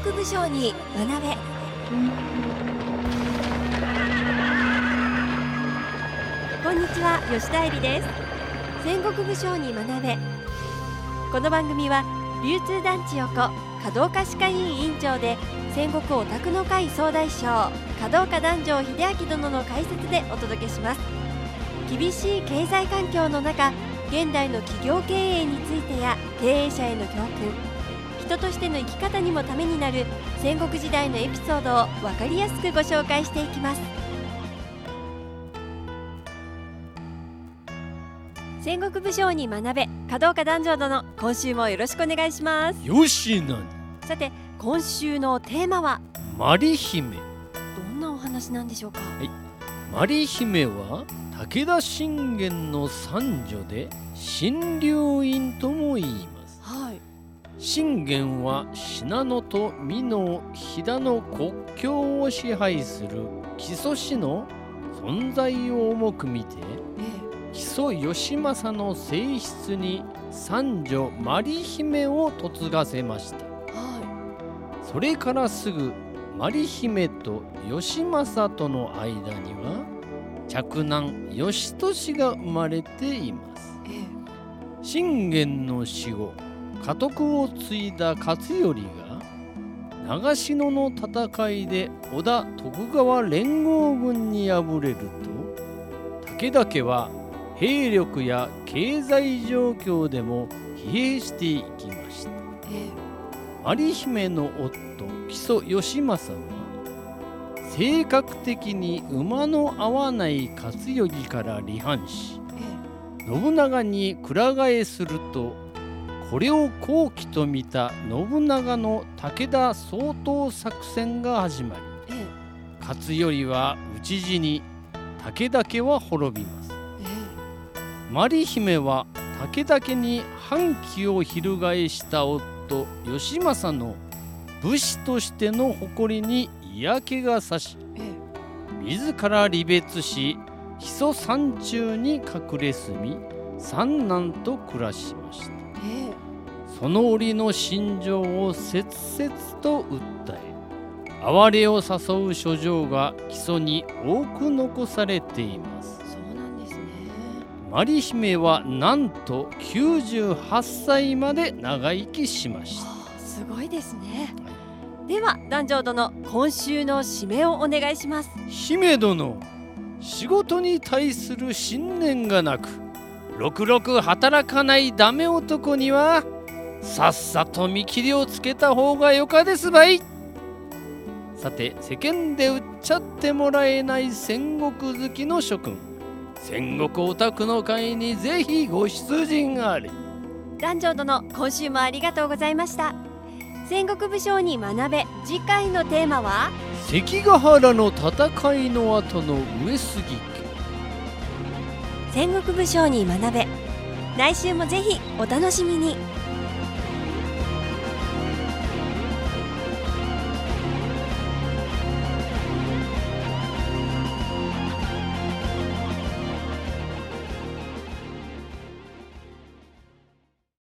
国武将に学べ。こんにちは、吉田恵里です。戦国武将に学べ。この番組は流通団地横華道家歯科医院院長で戦国オタクの会総大将華道家壇上秀明殿の解説でお届けします。厳しい経済環境の中、現代の企業経営についてや経営者への教訓、人としての生き方にもためになる戦国時代のエピソードを分かりやすくご紹介していきます。戦国武将に学べ、華道家壇上殿、今週もよろしくお願いします。 よしなに。 さて、今週のテーマはマリ姫。 どんなお話なんでしょうか。 マリ姫は武田信玄の三女で神龍院とも言います。信玄は信濃と美濃飛騨の国境を支配する木曽氏の存在を重く見て、木曽義政の正室に三女マリ姫を嫁がせました。それからすぐマリ姫と義政との間には嫡男義俊が生まれています。信玄の死後、家督を継いだ勝頼が長篠の戦いで織田徳川連合軍に敗れると、武田家は兵力や経済状況でも疲弊していきました。マリ姫の夫木曽義政は性格的に馬の合わない勝頼から離反し、信長にくら替えすると、これを好機と見た信長の武田総統作戦が始まり、勝頼は討ち死に、武田家は滅びます。マリ姫は武田家に反旗を翻した夫義政の武士としての誇りに嫌気がさし、自ら離別し木曽山中に隠れ住み、三男と暮らしました。その折の心情を切々と訴え、哀れを誘う書状が木曽に多く残されています。マリ姫はなんと98歳まで長生きしました。 すごいですね。では壇上殿、今週の締めをお願いします。 姫殿、仕事に対する信念がなく、ろくろく働かないダメ男にはさっさと見切りをつけた方がよかですばい。さて、世間で売っちゃってもらえない戦国好きの諸君、戦国オタクの会にぜひご出陣あれ。 壇上殿、今週もありがとうございました。戦国武将に学べ、次回のテーマは関ヶ原の戦いの後の上杉家。 戦国武将に学べ、来週もぜひお楽しみに。